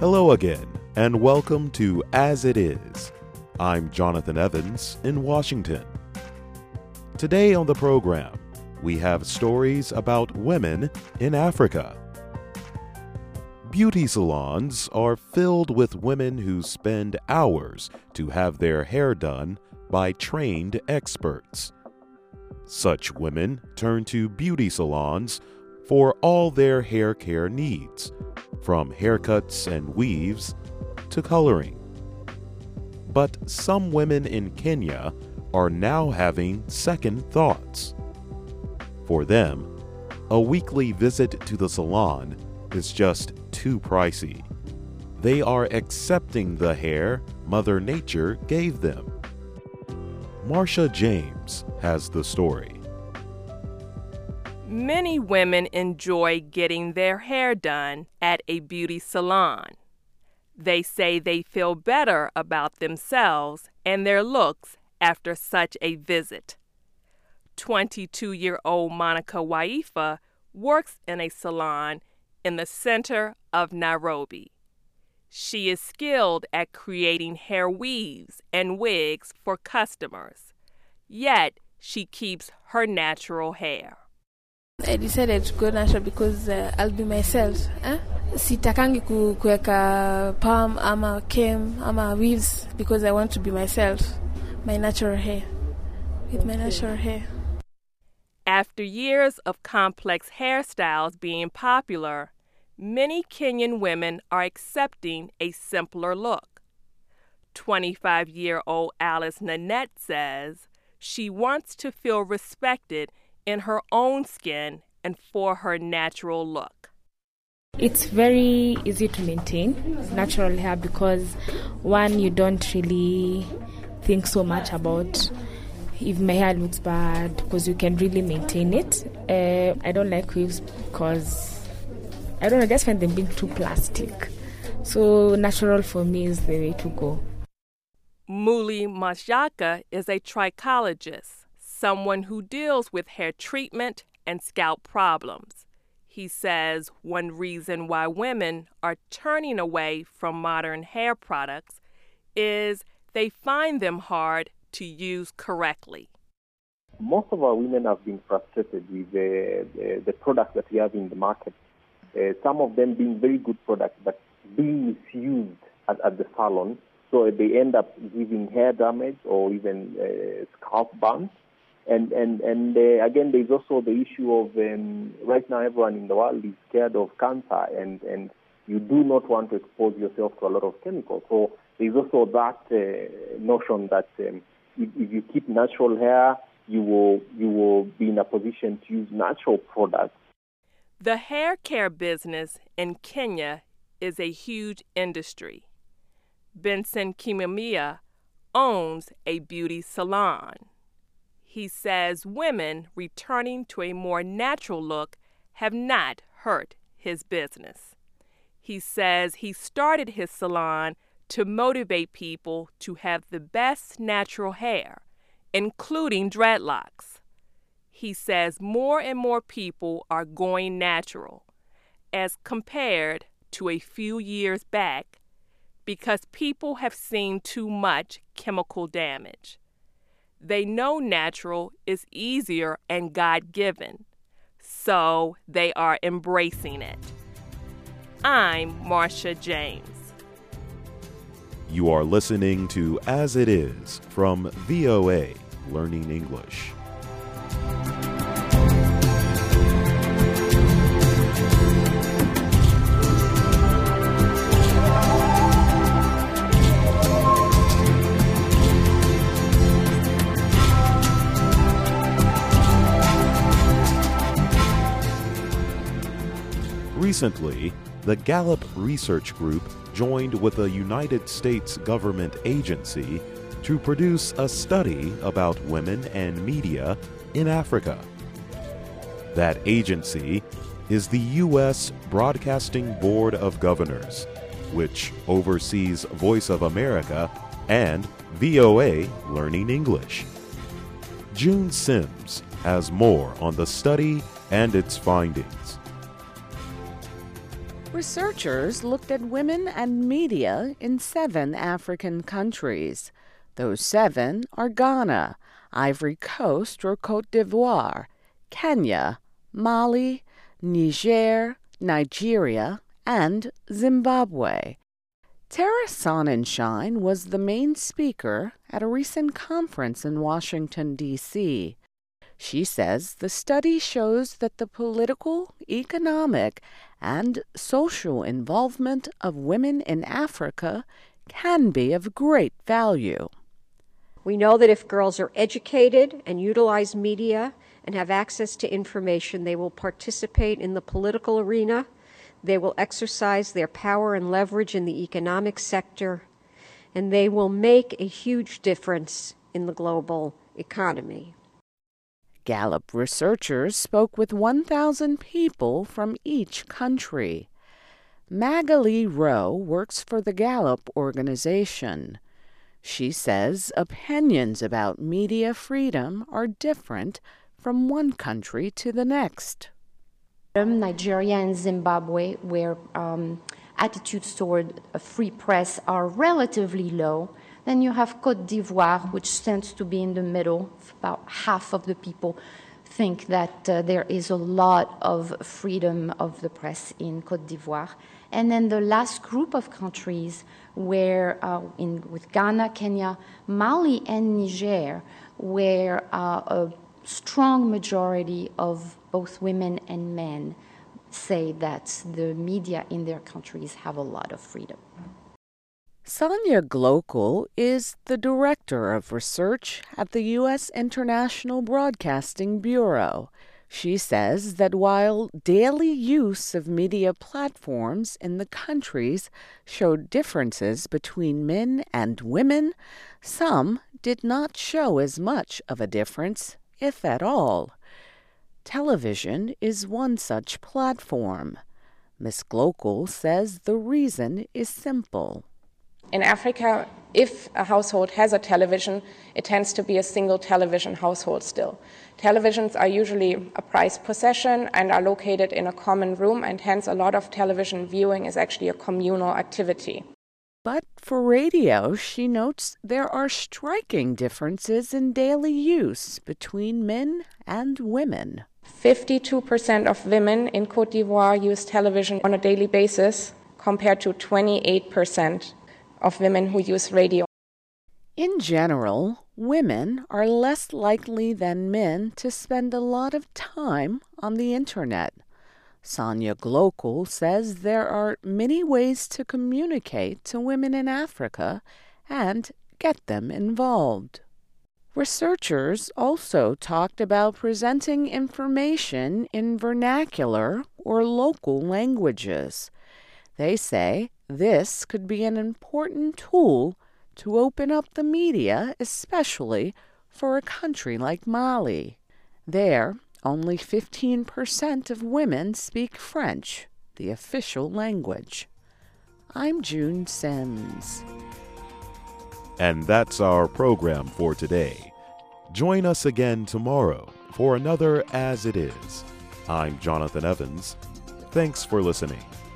Hello again, and welcome to As It Is. I'm Jonathan Evans in Washington. Today on the program, we have stories about women in Africa. Beauty salons are filled with women who spend hours to have their hair done by trained experts. Such women turn to beauty salons for all their hair care needs, from haircuts and weaves to coloring. But some women in Kenya are now having second thoughts. For them, a weekly visit to the salon is just too pricey. They are accepting the hair Mother Nature gave them. Marsha James has the story. Many women enjoy getting their hair done at a beauty salon. They say they feel better about themselves and their looks after such a visit. 22-year-old Monica Waifa works in a salon in the center of Nairobi. She is skilled at creating hair weaves and wigs for customers, yet she keeps her natural hair. I decided to go natural because I'll be myself. Sitakangi kuweka palm ama kem ama weaves because I want to be myself, my natural hair, with my natural hair. After years of complex hairstyles being popular, many Kenyan women are accepting a simpler look. 25-year-old Alice Nanette says she wants to feel respected in her own skin and for her natural look. It's very easy to maintain natural hair because, one, you don't really think so much about if my hair looks bad because you can really maintain it. I don't like weaves because, I just find them being too plastic. So natural for me is the way to go. Muli Mashaka is a trichologist, someone who deals with hair treatment and scalp problems. He says one reason why women are turning away from modern hair products is they find them hard to use correctly. Most of our women have been frustrated with the products that we have in the market. Some of them being very good products, but being misused at the salon. So they end up giving hair damage or even scalp burns. And again, there's also the issue of right now everyone in the world is scared of cancer, and you do not want to expose yourself to a lot of chemicals. So there's also that notion that if you keep natural hair, you will be in a position to use natural products. The hair care business in Kenya is a huge industry. Benson Kimamia owns a beauty salon. He says women returning to a more natural look have not hurt his business. He says he started his salon to motivate people to have the best natural hair, including dreadlocks. He says more and more people are going natural as compared to a few years back because people have seen too much chemical damage. They know natural is easier and God-given, so they are embracing it. I'm Marsha James. You are listening to As It Is from VOA Learning English. Recently, the Gallup Research Group joined with a United States government agency to produce a study about women and media in Africa. That agency is the U.S. Broadcasting Board of Governors, which oversees Voice of America and VOA Learning English. June Sims has more on the study and its findings. Researchers looked at women and media in 7 African countries. Those 7 are Ghana, Ivory Coast or Côte d'Ivoire, Kenya, Mali, Niger, Nigeria, and Zimbabwe. Tara Sonnenschein was the main speaker at a recent conference in Washington, D.C. She says the study shows that the political, economic, and social involvement of women in Africa can be of great value. We know that if girls are educated and utilize media and have access to information, they will participate in the political arena, they will exercise their power and leverage in the economic sector, and they will make a huge difference in the global economy. Gallup researchers spoke with 1,000 people from each country. Magali Rowe works for the Gallup organization. She says opinions about media freedom are different from one country to the next. Nigeria and Zimbabwe, where attitudes toward a free press are relatively low. Then you have Côte d'Ivoire, which tends to be in the middle. About half of the people think that there is a lot of freedom of the press in Côte d'Ivoire. And then the last group of countries where, with Ghana, Kenya, Mali, and Niger, where a strong majority of both women and men say that the media in their countries have a lot of freedom. Sonia Glokal is the director of research at the U.S. International Broadcasting Bureau. She says that while daily use of media platforms in the countries showed differences between men and women, some did not show as much of a difference, if at all. Television is one such platform. Ms. Glokal says the reason is simple. In Africa, if a household has a television, it tends to be a single television household still. Televisions are usually a prized possession and are located in a common room, and hence a lot of television viewing is actually a communal activity. But for radio, she notes there are striking differences in daily use between men and women. 52% of women in Côte d'Ivoire use television on a daily basis, compared to 28% of women who use radio. In general, women are less likely than men to spend a lot of time on the Internet. Sonia Glokal says there are many ways to communicate to women in Africa and get them involved. Researchers also talked about presenting information in vernacular or local languages. They say this could be an important tool to open up the media, especially for a country like Mali. There, only 15% of women speak French, the official language. I'm June Sims. And that's our program for today. Join us again tomorrow for another As It Is. I'm Jonathan Evans. Thanks for listening.